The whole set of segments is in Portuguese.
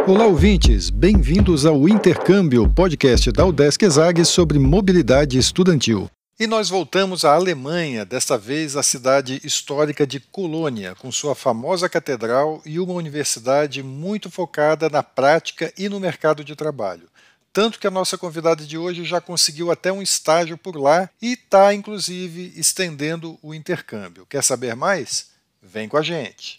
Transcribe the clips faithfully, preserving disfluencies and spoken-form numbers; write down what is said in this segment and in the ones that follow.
Olá, ouvintes! Bem-vindos ao Intercâmbio, podcast da Udesc ESAG sobre mobilidade estudantil. E nós voltamos à Alemanha, desta vez à cidade histórica de Colônia, com sua famosa catedral e uma universidade muito focada na prática e no mercado de trabalho. Tanto que a nossa convidada de hoje já conseguiu até um estágio por lá e está, inclusive, estendendo o intercâmbio. Quer saber mais? Vem com a gente!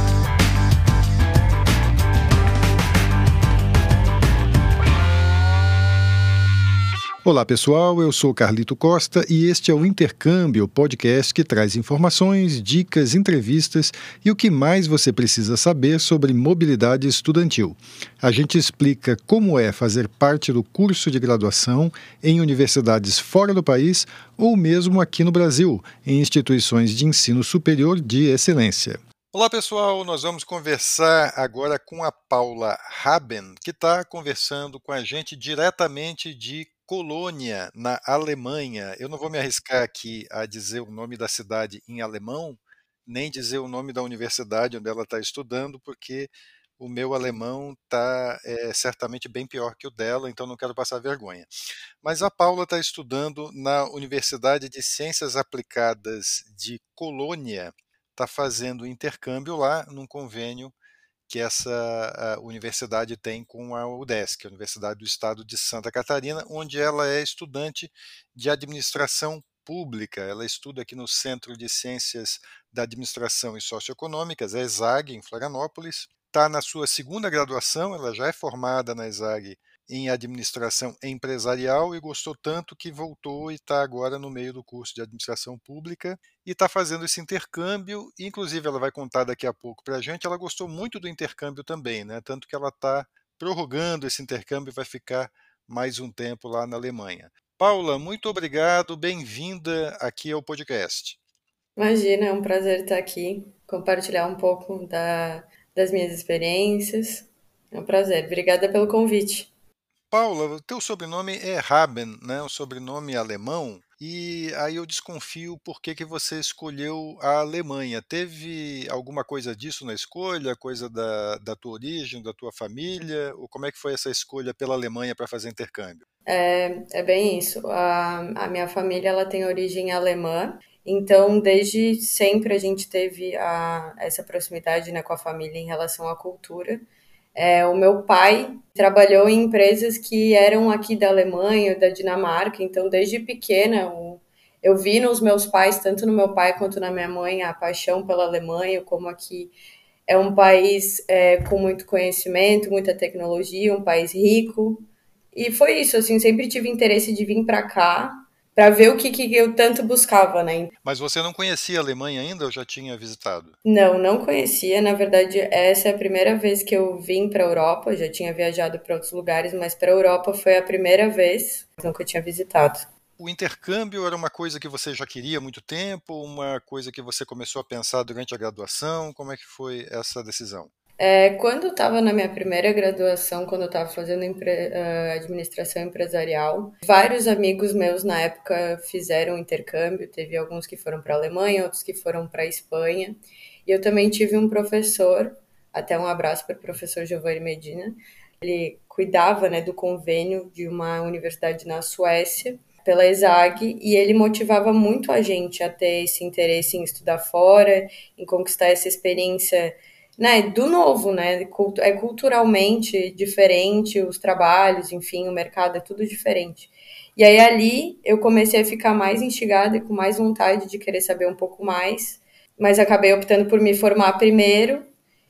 Olá pessoal, eu sou Carlito Costa e este é o Intercâmbio, podcast que traz informações, dicas, entrevistas e o que mais você precisa saber sobre mobilidade estudantil. A gente explica como é fazer parte do curso de graduação em universidades fora do país ou mesmo aqui no Brasil, em instituições de ensino superior de excelência. Olá pessoal, nós vamos conversar agora com a Paula Haben, que está conversando com a gente diretamente de Colônia, na Alemanha. Eu não vou me arriscar aqui a dizer o nome da cidade em alemão, nem dizer o nome da universidade onde ela está estudando, porque o meu alemão está é, certamente bem pior que o dela, então não quero passar vergonha. Mas a Paula está estudando na Universidade de Ciências Aplicadas de Colônia, está fazendo intercâmbio lá num convênio que essa a universidade tem com a Udesc, a Universidade do Estado de Santa Catarina, onde ela é estudante de administração pública. Ela estuda aqui no Centro de Ciências da Administração e Socioeconômicas, a ESAG, em Florianópolis. Está na sua segunda graduação, ela já é formada na ESAG em administração empresarial e gostou tanto que voltou e está agora no meio do curso de administração pública e está fazendo esse intercâmbio, inclusive ela vai contar daqui a pouco para a gente, ela gostou muito do intercâmbio também, né? Tanto que ela está prorrogando esse intercâmbio e vai ficar mais um tempo lá na Alemanha. Paula, muito obrigado, bem-vinda aqui ao podcast. Imagina, é um prazer estar aqui, compartilhar um pouco da, das minhas experiências. É um prazer, obrigada pelo convite. Paula, o teu sobrenome é Haben, né? Um sobrenome alemão, e aí eu desconfio por que que você escolheu a Alemanha. Teve alguma coisa disso na escolha, coisa da, da tua origem, da tua família, ou como é que foi essa escolha pela Alemanha para fazer intercâmbio? É, é bem isso. A, a minha família ela tem origem alemã, então desde sempre a gente teve a, essa proximidade, né, com a família em relação à cultura. É, o meu pai trabalhou em empresas que eram aqui da Alemanha, da Dinamarca, então desde pequena o- eu vi nos meus pais, tanto no meu pai quanto na minha mãe, a paixão pela Alemanha, como aqui é um país é, com muito conhecimento, muita tecnologia, um país rico. E foi isso, assim, sempre tive interesse de vir para cá para ver o que, que eu tanto buscava, né? Mas você não conhecia a Alemanha ainda ou já tinha visitado? Não, não conhecia. Na verdade, essa é a primeira vez que eu vim para a Europa. Eu já tinha viajado para outros lugares, mas para a Europa foi a primeira vez. Nunca tinha visitado. O intercâmbio era uma coisa que você já queria há muito tempo, uma coisa que você começou a pensar durante a graduação? Como é que foi essa decisão? É, quando eu estava na minha primeira graduação, quando eu estava fazendo empre- eh, administração empresarial, vários amigos meus na época fizeram intercâmbio. Teve alguns que foram para a Alemanha, outros que foram para a Espanha. E eu também tive um professor, até um abraço para o professor Giovanni Medina. Ele cuidava, né, do convênio de uma universidade na Suécia, pela ESAG, e ele motivava muito a gente a ter esse interesse em estudar fora, em conquistar essa experiência, né, do novo, né? É culturalmente diferente, os trabalhos, enfim, o mercado é tudo diferente. E aí ali eu comecei a ficar mais instigada e com mais vontade de querer saber um pouco mais, mas acabei optando por me formar primeiro.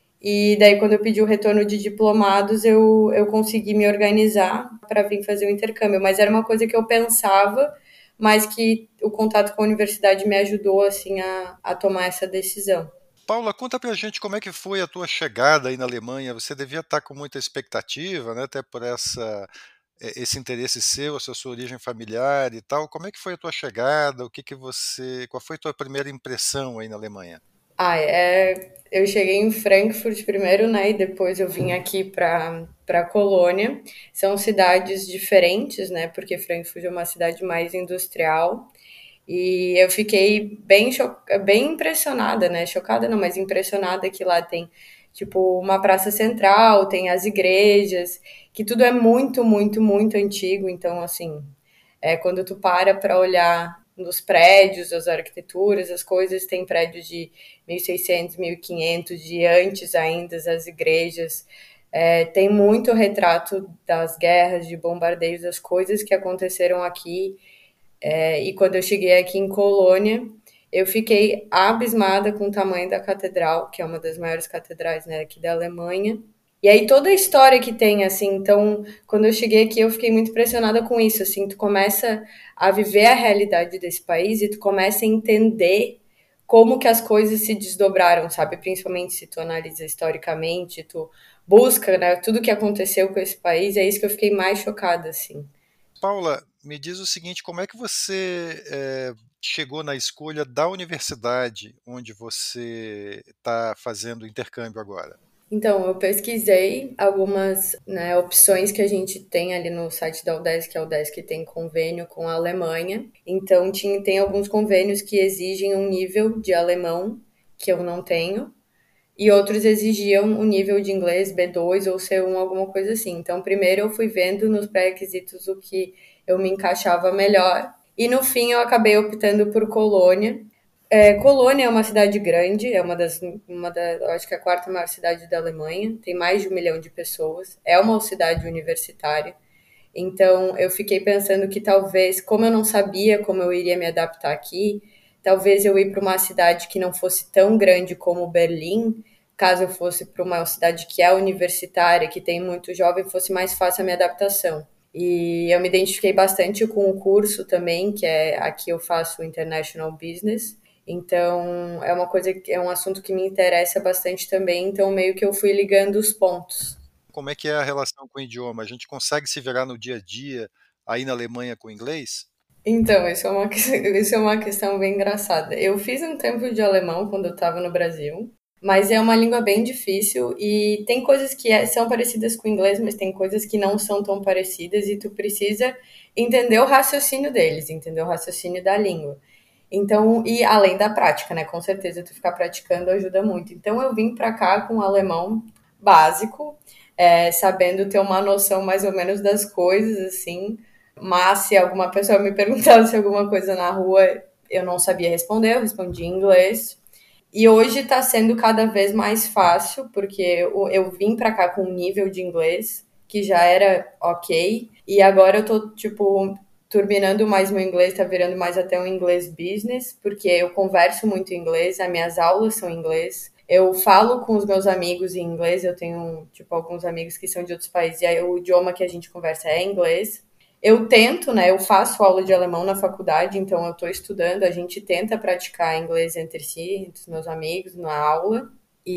E daí, quando eu pedi o retorno de diplomados, eu, eu consegui me organizar para vir fazer o intercâmbio. Mas era uma coisa que eu pensava, mas que o contato com a universidade me ajudou assim a, a tomar essa decisão. Paula, conta pra gente como é que foi a tua chegada aí na Alemanha. Você devia estar com muita expectativa, né? Até por essa, eh, esse interesse seu, essa sua origem familiar e tal. Como é que foi a tua chegada? O que que você, qual foi a tua primeira impressão aí na Alemanha? Ah, é, eu cheguei em Frankfurt primeiro, né? E depois eu vim aqui para para Colônia. São cidades diferentes, né? Porque Frankfurt é uma cidade mais industrial. E eu fiquei bem, cho bem impressionada, né? Chocada não, mas impressionada que lá tem tipo uma praça central, tem as igrejas, que tudo é muito, muito, muito antigo. Então, assim, é, quando tu para para olhar nos prédios, as arquiteturas, as coisas, tem prédios de mil e seiscentos, mil e quinhentos, de antes ainda, as igrejas. É, tem muito retrato das guerras, de bombardeios, das coisas que aconteceram aqui. É, e quando eu cheguei aqui em Colônia, eu fiquei abismada com o tamanho da catedral, que é uma das maiores catedrais, né, aqui da Alemanha. E aí toda a história que tem, assim, então, quando eu cheguei aqui, eu fiquei muito impressionada com isso, assim, tu começa a viver a realidade desse país e tu começa a entender como que as coisas se desdobraram, sabe? Principalmente se tu analisa historicamente, tu busca, né, tudo que aconteceu com esse país, é isso que eu fiquei mais chocada, assim. Paula, me diz o seguinte, como é que você é, chegou na escolha da universidade onde você está fazendo o intercâmbio agora? Então, eu pesquisei algumas, né, opções que a gente tem ali no site da UDESC, que a UDESC tem convênio com a Alemanha. Então, tinha, tem alguns convênios que exigem um nível de alemão, que eu não tenho, e outros exigiam um nível de inglês B dois ou C um, alguma coisa assim. Então, primeiro eu fui vendo nos pré-requisitos o que eu me encaixava melhor, e no fim eu acabei optando por Colônia. É, Colônia é uma cidade grande, é uma das, uma da, eu acho que é a quarta maior cidade da Alemanha, tem mais de um milhão de pessoas, é uma cidade universitária. Então eu fiquei pensando que talvez, como eu não sabia como eu iria me adaptar aqui, talvez eu ir para uma cidade que não fosse tão grande como Berlim, caso eu fosse para uma cidade que é universitária, que tem muito jovem, fosse mais fácil a minha adaptação. E eu me identifiquei bastante com o curso também, que é aqui eu faço International Business. Então, é uma coisa, é um assunto que me interessa bastante também, então meio que eu fui ligando os pontos. Como é que é a relação com o idioma? A gente consegue se virar no dia a dia aí na Alemanha com o inglês? Então, isso é uma, isso é uma questão bem engraçada. Eu fiz um tempo de alemão quando eu estava no Brasil, mas é uma língua bem difícil e tem coisas que é- são parecidas com o inglês, mas tem coisas que não são tão parecidas e tu precisa entender o raciocínio deles, entender o raciocínio da língua. Então, e além da prática, né? Com certeza, tu ficar praticando ajuda muito. Então, eu vim para cá com alemão básico, é, sabendo ter uma noção mais ou menos das coisas, assim. Mas se alguma pessoa me perguntasse alguma coisa na rua, eu não sabia responder, eu respondia em inglês. E hoje está sendo cada vez mais fácil, porque eu, eu vim para cá com um nível de inglês que já era ok, e agora eu tô, tipo, turbinando mais meu inglês, tá virando mais até um inglês business, porque eu converso muito em inglês, as minhas aulas são em inglês, eu falo com os meus amigos em inglês, eu tenho, tipo, alguns amigos que são de outros países, e aí o idioma que a gente conversa é inglês. Eu tento, né? Eu faço aula de alemão na faculdade, então eu estou estudando. A gente tenta praticar inglês entre si, entre os meus amigos, na aula.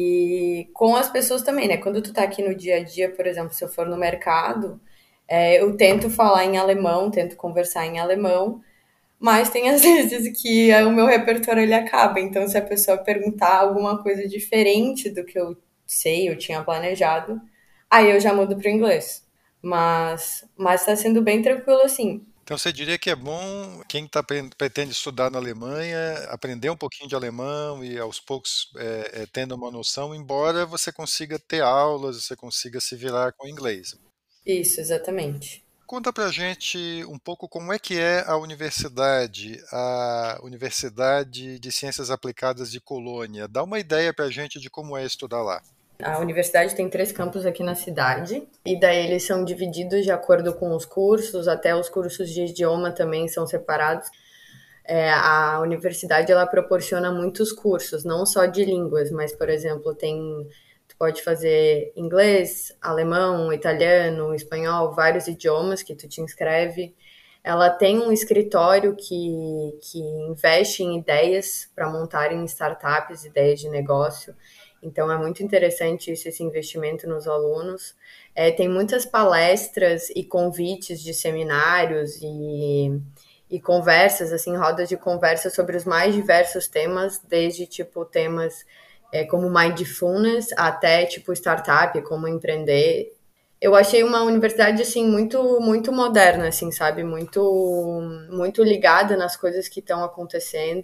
E com as pessoas também, né? Quando tu tá aqui no dia a dia, por exemplo, se eu for no mercado, é, eu tento falar em alemão, tento conversar em alemão, mas tem às vezes que o meu repertório ele acaba. Então, se a pessoa perguntar alguma coisa diferente do que eu sei, eu tinha planejado, aí eu já mudo para o inglês. Mas, mas tá sendo bem tranquilo assim. Então você diria que é bom quem tá, pre- pretende estudar na Alemanha aprender um pouquinho de alemão e aos poucos é, é, tendo uma noção, embora você consiga ter aulas, você consiga se virar com o inglês. Isso, exatamente. Conta pra gente um pouco como é que é a universidade, a Universidade de Ciências Aplicadas de Colônia. Dá uma ideia pra gente de como é estudar lá. A universidade tem três campos aqui na cidade, e daí eles são divididos de acordo com os cursos, até os cursos de idioma também são separados. É, a universidade ela proporciona muitos cursos, não só de línguas, mas, por exemplo, tem, tu pode fazer inglês, alemão, italiano, espanhol, vários idiomas que tu te inscreve. Ela tem um escritório que, que investe em ideias para montarem startups, ideias de negócio. Então, é muito interessante isso, esse investimento nos alunos. É, tem muitas palestras e convites de seminários e, e conversas, assim, rodas de conversa sobre os mais diversos temas, desde, tipo, temas é, como mindfulness até, tipo, startup, como empreender. Eu achei uma universidade, assim, muito, muito moderna, assim, sabe? Muito, muito ligada nas coisas que estão acontecendo.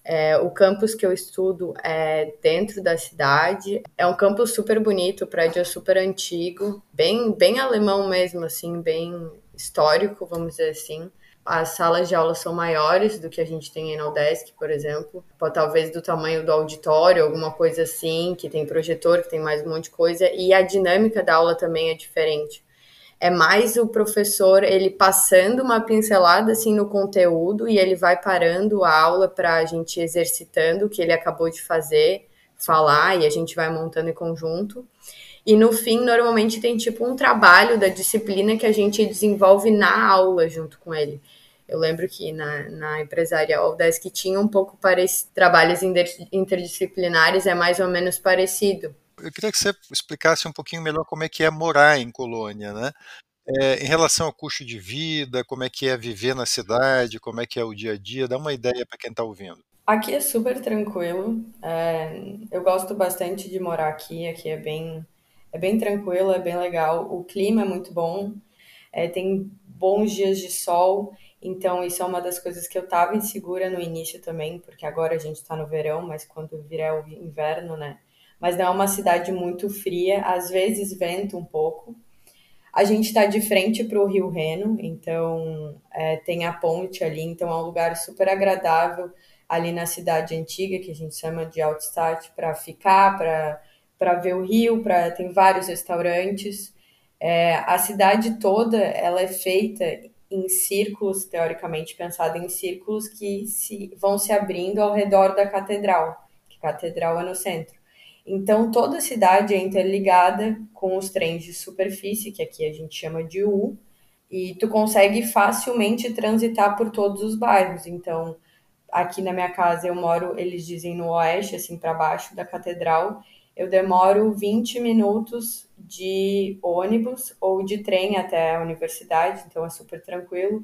É, o campus que eu estudo é dentro da cidade. É um campus super bonito, o prédio é super antigo, bem, bem alemão mesmo, assim, bem histórico, vamos dizer assim. As salas de aula são maiores do que a gente tem na UDESC, por exemplo. Talvez do tamanho do auditório, alguma coisa assim, que tem projetor, que tem mais um monte de coisa. E a dinâmica da aula também é diferente. É mais o professor, ele passando uma pincelada assim no conteúdo e ele vai parando a aula para a gente exercitando o que ele acabou de fazer, falar, e a gente vai montando em conjunto. E no fim, normalmente tem tipo um trabalho da disciplina que a gente desenvolve na aula junto com ele. Eu lembro que na, na empresarial da que tinha um pouco parecido, trabalhos interdisciplinares é mais ou menos parecido. Eu queria que você explicasse um pouquinho melhor como é que é morar em Colônia, né? É, em relação ao custo de vida, como é que é viver na cidade, como é que é o dia a dia, dá uma ideia para quem está ouvindo. Aqui é super tranquilo. É, eu gosto bastante de morar aqui. Aqui é bem, é bem tranquilo, é bem legal. O clima é muito bom. É, tem bons dias de sol. Então, isso é uma das coisas que eu estava insegura no início também, porque agora a gente está no verão, mas quando vier o inverno, né? Mas não é uma cidade muito fria. Às vezes venta um pouco. A gente está de frente para o Rio Reno, então é, tem a ponte ali, então é um lugar super agradável ali na cidade antiga, que a gente chama de Altstadt, para ficar, para para ver o rio, para tem vários restaurantes. É, a cidade toda ela é feita em círculos, teoricamente pensada em círculos que se, vão se abrindo ao redor da catedral, que a catedral é no centro. Então, toda a cidade é interligada com os trens de superfície, que aqui a gente chama de U, e tu consegue facilmente transitar por todos os bairros. Então, aqui na minha casa eu moro, eles dizem no oeste, assim, para baixo da catedral, eu demoro vinte minutos de ônibus ou de trem até a universidade, então é super tranquilo.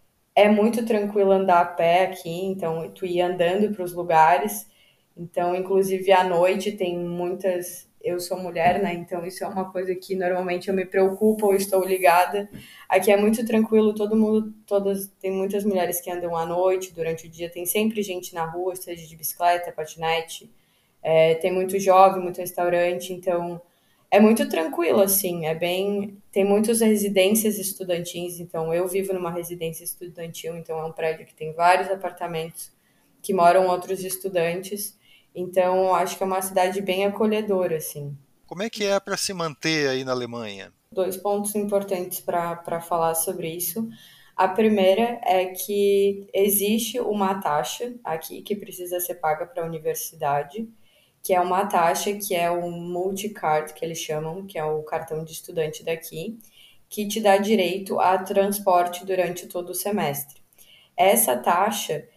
É muito tranquilo andar a pé aqui, então tu ir andando para os lugares. Então, inclusive à noite tem muitas. Eu sou mulher, né? Então isso é uma coisa que normalmente eu me preocupo ou estou ligada. Aqui é muito tranquilo, todo mundo, todas, tem muitas mulheres que andam à noite, durante o dia, tem sempre gente na rua, seja de bicicleta, patinete, é, tem muito jovem, muito restaurante, então é muito tranquilo, assim, é bem. Tem muitas residências estudantis, então eu vivo numa residência estudantil, então é um prédio que tem vários apartamentos que moram outros estudantes, então acho que é uma cidade bem acolhedora, assim. Como é que é para se manter aí na Alemanha? Dois pontos importantes para falar sobre isso. A primeira é que existe uma taxa aqui que precisa ser paga para a universidade, que é uma taxa que é o multicard, que eles chamam, que é o cartão de estudante daqui, que te dá direito a transporte durante todo o semestre. Essa taxa,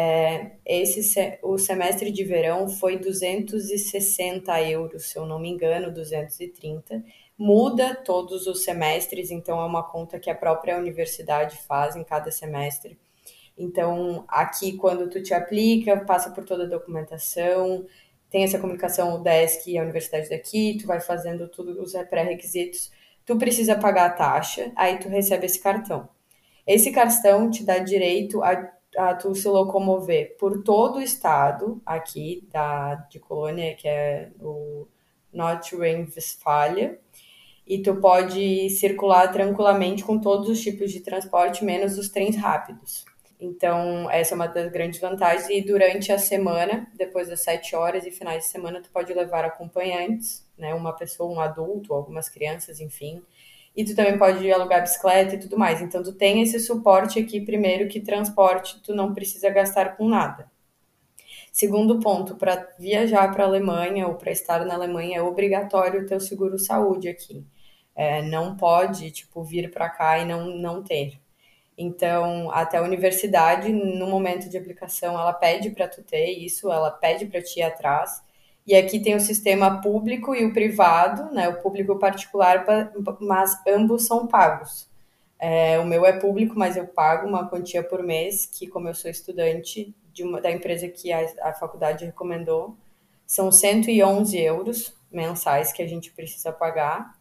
é, esse, o semestre de verão foi duzentos e sessenta euros, se eu não me engano, duzentos e trinta. Muda todos os semestres, então é uma conta que a própria universidade faz em cada semestre. Então, aqui, quando tu te aplica, passa por toda a documentação, tem essa comunicação, o desk e a universidade daqui, tu vai fazendo tudo, os pré-requisitos, tu precisa pagar a taxa, aí tu recebe esse cartão. Esse cartão te dá direito a, a tu se locomover por todo o estado aqui da, de Colônia, que é o North Rhine-Westphalia, e tu pode circular tranquilamente com todos os tipos de transporte, menos os trens rápidos. Então, essa é uma das grandes vantagens. E durante a semana, depois das sete horas e finais de semana, tu pode levar acompanhantes, né? Uma pessoa, um adulto, algumas crianças, enfim. E tu também pode alugar bicicleta e tudo mais. Então, tu tem esse suporte aqui, primeiro, que transporte tu não precisa gastar com nada. Segundo ponto, para viajar para a Alemanha ou para estar na Alemanha, é obrigatório ter o seguro-saúde aqui. É, não pode, tipo, vir para cá e não, não ter. Então, até a universidade, no momento de aplicação, ela pede para tu ter isso, ela pede para ti ir atrás. E aqui tem o sistema público e o privado, né? O público e o particular, mas ambos são pagos. É, o meu é público, mas eu pago uma quantia por mês, que como eu sou estudante de uma, da empresa que a, a faculdade recomendou, são cento e onze euros mensais que a gente precisa pagar.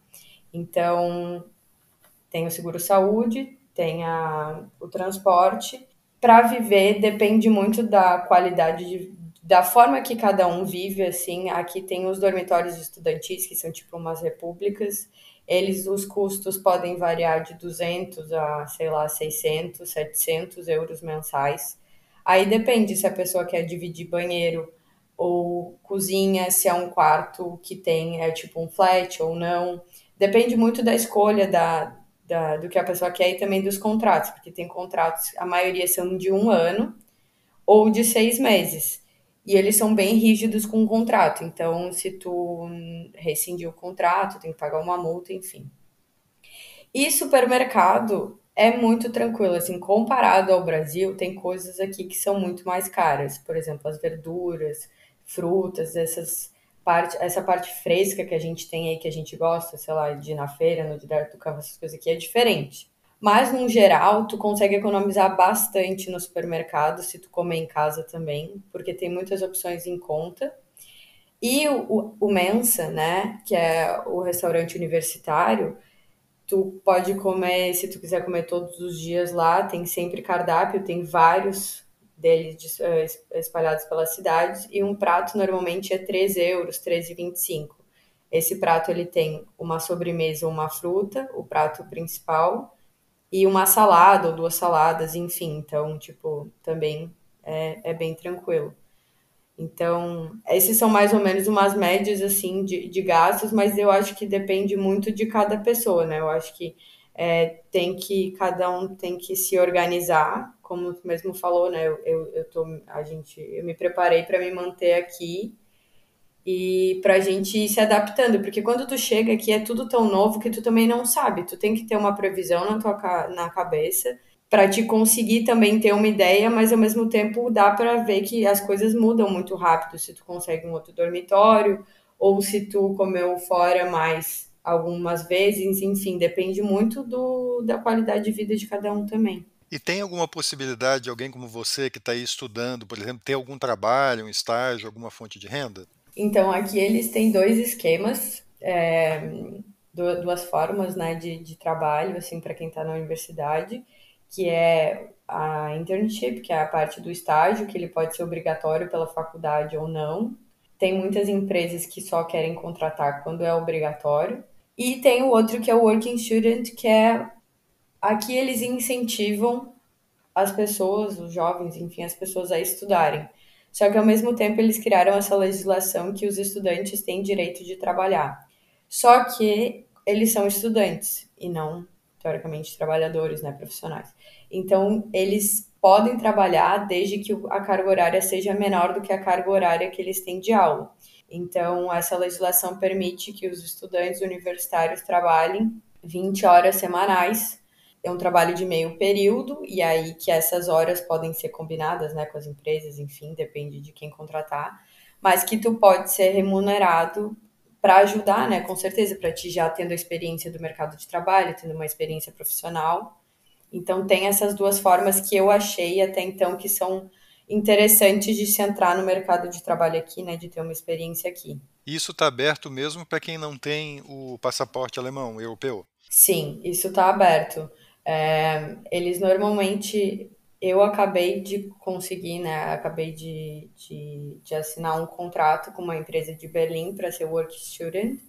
Então, tem o seguro-saúde, tem a, o transporte Para viver depende muito da qualidade de, da forma que cada um vive, assim. Aqui tem os dormitórios estudantis, que são tipo umas repúblicas. Eles, os custos podem variar de duzentos a, sei lá, seiscentos, setecentos euros mensais. Aí depende se a pessoa quer dividir banheiro ou cozinha, se é um quarto que tem, é tipo um flat ou não. Depende muito da escolha da, da, do que a pessoa quer e também dos contratos, porque tem contratos, a maioria são de um ano ou de seis meses. E eles são bem rígidos com o contrato. Então, se tu rescindir o contrato, tem que pagar uma multa, enfim. E supermercado é muito tranquilo, assim, comparado ao Brasil, tem coisas aqui que são muito mais caras. Por exemplo, as verduras, frutas, essas parte, essa parte fresca que a gente tem aí, que a gente gosta, sei lá, de ir na feira, no direto do carro, essas coisas aqui, é diferente. Mas, no geral, tu consegue economizar bastante no supermercado, se tu comer em casa também, porque tem muitas opções em conta. E o, o, o Mensa, né, que é o restaurante universitário, tu pode comer, se tu quiser comer todos os dias lá, tem sempre cardápio, tem vários deles eh, espalhados pela cidade, e um prato normalmente é três euros, três e vinte e cinco. Esse prato ele tem uma sobremesa ou uma fruta, o prato principal, e uma salada ou duas saladas, enfim. Então, tipo, também é, é bem tranquilo. Então, esses são mais ou menos umas médias, assim, de, de gastos, mas eu acho que depende muito de cada pessoa, né? Eu acho que é, tem que, cada um tem que se organizar, como tu mesmo falou, né? Eu, eu, eu tô, a gente, eu me preparei para me manter aqui e para a gente ir se adaptando, porque quando tu chega aqui é tudo tão novo que tu também não sabe, tu tem que ter uma previsão na tua ca- na cabeça para te conseguir também ter uma ideia, mas ao mesmo tempo dá para ver que as coisas mudam muito rápido, se tu consegue um outro dormitório ou se tu comeu fora mais algumas vezes, enfim, depende muito do, da qualidade de vida de cada um também. E tem alguma possibilidade de alguém como você que está aí estudando, por exemplo, ter algum trabalho, um estágio, alguma fonte de renda? Então, aqui eles têm dois esquemas, é, du- duas formas, né, de, de trabalho, assim, para quem está na universidade, que é a internship, que é a parte do estágio, que ele pode ser obrigatório pela faculdade ou não. Tem muitas empresas que só querem contratar quando é obrigatório. E tem o outro que é o working student, que é aqui eles incentivam as pessoas, os jovens, enfim, as pessoas a estudarem. Só que ao mesmo tempo eles criaram essa legislação que os estudantes têm direito de trabalhar. Só que eles são estudantes e não, teoricamente, trabalhadores, né, profissionais. Então, eles podem trabalhar desde que a carga horária seja menor do que a carga horária que eles têm de aula. Então, essa legislação permite que os estudantes universitários trabalhem vinte horas semanais, é um trabalho de meio período, e aí que essas horas podem ser combinadas, né, com as empresas, enfim, depende de quem contratar, mas que tu pode ser remunerado para ajudar, né, com certeza, para ti já tendo a experiência do mercado de trabalho, tendo uma experiência profissional. Então tem essas duas formas que eu achei até então que são interessantes de se entrar no mercado de trabalho aqui, né, de ter uma experiência aqui. Isso está aberto mesmo para quem não tem o passaporte alemão, europeu. Sim, isso está aberto. É, eles normalmente, eu acabei de conseguir, né? Acabei de, de, de assinar um contrato com uma empresa de Berlim para ser work student.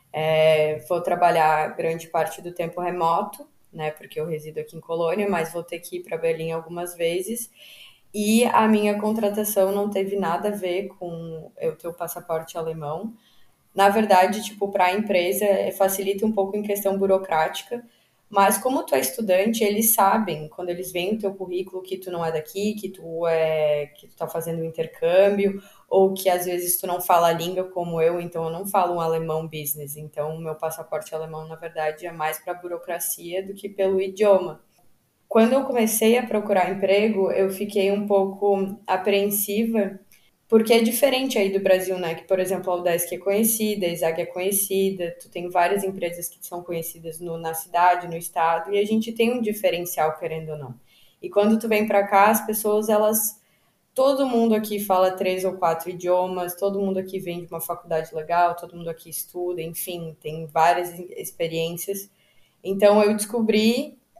É, vou trabalhar grande parte do tempo remoto, né? Porque eu resido aqui em Colônia, mas vou ter que ir para Berlim algumas vezes. E a minha contratação não teve nada a ver com eu ter o passaporte alemão. Na verdade, tipo, para a empresa é, facilita um pouco em questão burocrática, mas como tu é estudante, eles sabem, quando eles veem o teu currículo, que tu não é daqui, que tu é, que tu tá fazendo um intercâmbio, ou que às vezes tu não fala a língua como eu, então eu não falo um alemão business, então o meu passaporte alemão, na verdade, é mais para burocracia do que pelo idioma. Quando eu comecei a procurar emprego, eu fiquei um pouco apreensiva porque é diferente aí do Brasil, né? Que, por exemplo, a Udesc é conhecida, a Izag é conhecida, tu tem várias empresas que são conhecidas no, na cidade, no estado, e a gente tem um diferencial, querendo ou não. E quando tu vem para cá, as pessoas, elas... Todo mundo aqui fala três ou quatro idiomas, todo mundo aqui vem de uma faculdade legal, todo mundo aqui estuda, enfim, tem várias experiências. Então, eu descobri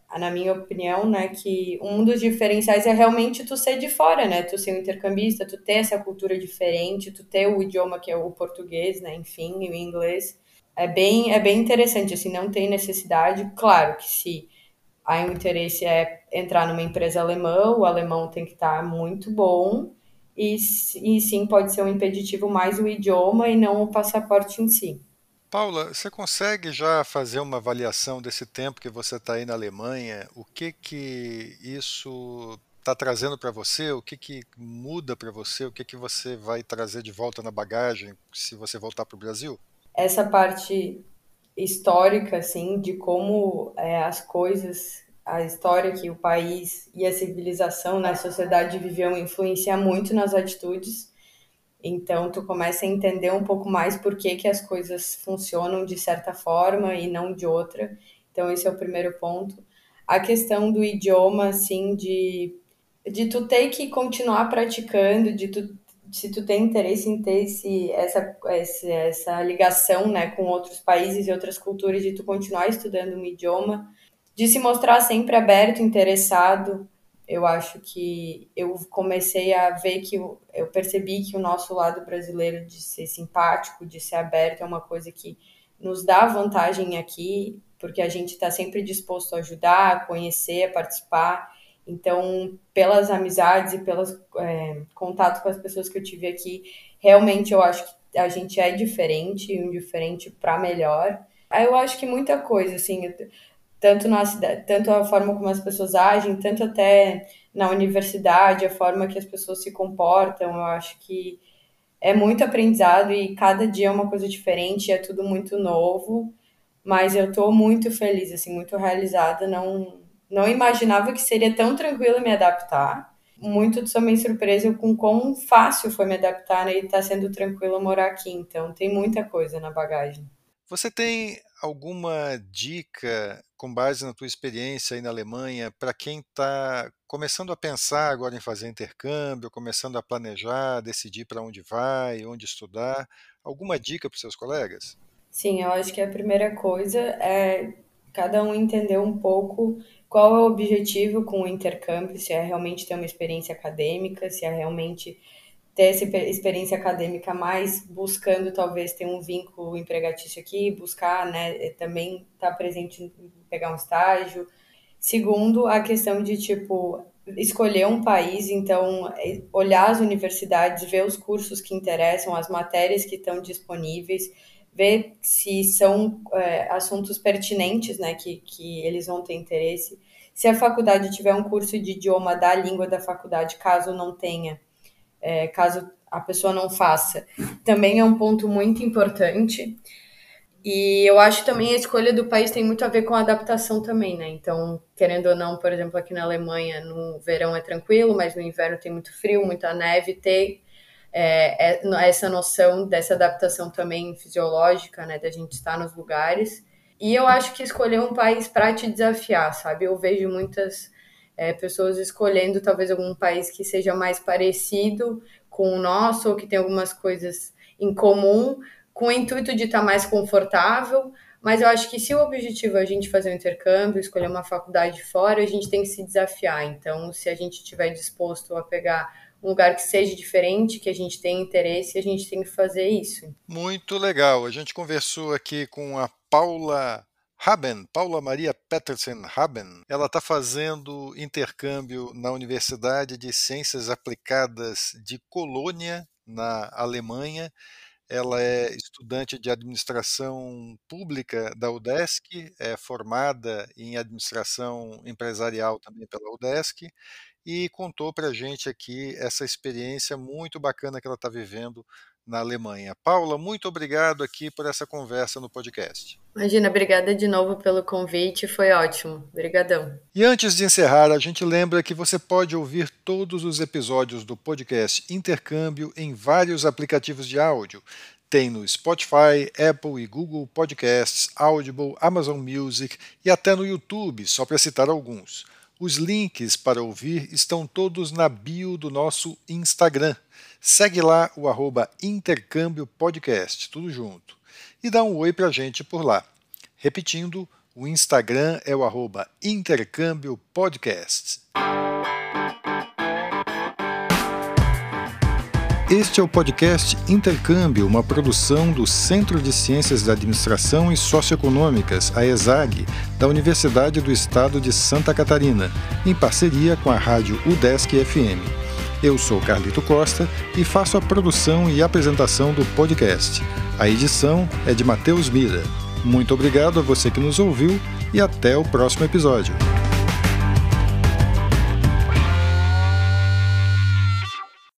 na minha opinião, né, que um dos diferenciais é realmente tu ser de fora, né, tu ser um intercambista, tu ter essa cultura diferente, tu ter o idioma que é o português, né, enfim, e o inglês. É bem, é bem interessante, assim, não tem necessidade. Claro que se aí o interesse é entrar numa empresa alemã, o alemão tem que estar muito bom, e, e sim, pode ser um impeditivo mais o idioma e não o passaporte em si. Paula, você consegue já fazer uma avaliação desse tempo que você está aí na Alemanha? O que que isso está trazendo para você? O que que muda para você? O que que você vai trazer de volta na bagagem se você voltar para o Brasil? Essa parte histórica, assim, de como é, as coisas, a história que o país e a civilização na sociedade viveu influencia muito nas atitudes. Então, tu começa a entender um pouco mais por que, que as coisas funcionam de certa forma e não de outra. Então, esse é o primeiro ponto. A questão do idioma, assim, de, de tu ter que continuar praticando, de tu, se tu tem interesse em ter esse, essa, esse, essa ligação, né, com outros países e outras culturas, de tu continuar estudando um idioma, de se mostrar sempre aberto, interessado. Eu acho que eu comecei a ver que eu, eu percebi que o nosso lado brasileiro de ser simpático, de ser aberto, é uma coisa que nos dá vantagem aqui, porque a gente está sempre disposto a ajudar, a conhecer, a participar. Então, pelas amizades e pelos é, contatos com as pessoas que eu tive aqui, realmente eu acho que a gente é diferente, um diferente para melhor. Aí eu acho que muita coisa, assim, tanto na cidade, tanto a forma como as pessoas agem, tanto até na universidade, a forma que as pessoas se comportam, eu acho que é muito aprendizado e cada dia é uma coisa diferente, é tudo muito novo, mas eu tô muito feliz, assim, muito realizada, não não imaginava que seria tão tranquilo me adaptar. Muito também surpresa com quão fácil foi me adaptar, né, e tá sendo tranquilo morar aqui, então tem muita coisa na bagagem. Você tem alguma dica, com base na tua experiência aí na Alemanha, para quem está começando a pensar agora em fazer intercâmbio, começando a planejar, decidir para onde vai, onde estudar? Alguma dica para os seus colegas? Sim, eu acho que a primeira coisa é cada um entender um pouco qual é o objetivo com o intercâmbio, se é realmente ter uma experiência acadêmica, se é realmente ter essa experiência acadêmica mais buscando talvez ter um vínculo empregatício aqui, buscar, né, também estar presente em pegar um estágio. Segundo, a questão de, tipo, escolher um país, então, olhar as universidades, ver os cursos que interessam, as matérias que estão disponíveis, ver se são é, assuntos pertinentes, né, que, que eles vão ter interesse. Se a faculdade tiver um curso de idioma da língua da faculdade, caso não tenha, é, caso a pessoa não faça, também é um ponto muito importante. E eu acho também a escolha do país tem muito a ver com a adaptação também, né? Então, querendo ou não, por exemplo, aqui na Alemanha, no verão é tranquilo, mas no inverno tem muito frio, muita neve, ter é, é, essa noção dessa adaptação também fisiológica, né? Da gente estar nos lugares. E eu acho que escolher um país para te desafiar, sabe? Eu vejo muitas é, pessoas escolhendo talvez algum país que seja mais parecido com o nosso, ou que tem algumas coisas em comum, com o intuito de estar mais confortável, mas eu acho que se o objetivo é a gente fazer um intercâmbio, escolher uma faculdade fora, a gente tem que se desafiar. Então, se a gente estiver disposto a pegar um lugar que seja diferente, que a gente tenha interesse, a gente tem que fazer isso. Muito legal. A gente conversou aqui com a Paula Haben, Paula Maria Petersen Haben. Ela está fazendo intercâmbio na Universidade de Ciências Aplicadas de Colônia, na Alemanha. Ela é estudante de administração pública da UDESC, é formada em administração empresarial também pela UDESC e contou para a gente aqui essa experiência muito bacana que ela está vivendo na Alemanha. Paula, muito obrigado aqui por essa conversa no podcast. Imagina, obrigada de novo pelo convite, foi ótimo. Obrigadão. E antes de encerrar, a gente lembra que você pode ouvir todos os episódios do podcast Intercâmbio em vários aplicativos de áudio. Tem no Spotify, Apple e Google Podcasts, Audible, Amazon Music e até no YouTube, só para citar alguns. Os links para ouvir estão todos na bio do nosso Instagram. Segue lá o arroba Intercâmbio Podcast, tudo junto. E dá um oi para a gente por lá. Repetindo, O Instagram é o arroba Intercâmbio Podcast. Este é o podcast Intercâmbio, uma produção do Centro de Ciências da Administração e Socioeconômicas, a ESAG, da Universidade do Estado de Santa Catarina, em parceria com a rádio UDESC F M. Eu sou Carlito Costa e faço a produção e apresentação do podcast. A edição é de Matheus Mira. Muito obrigado a você que nos ouviu e até o próximo episódio.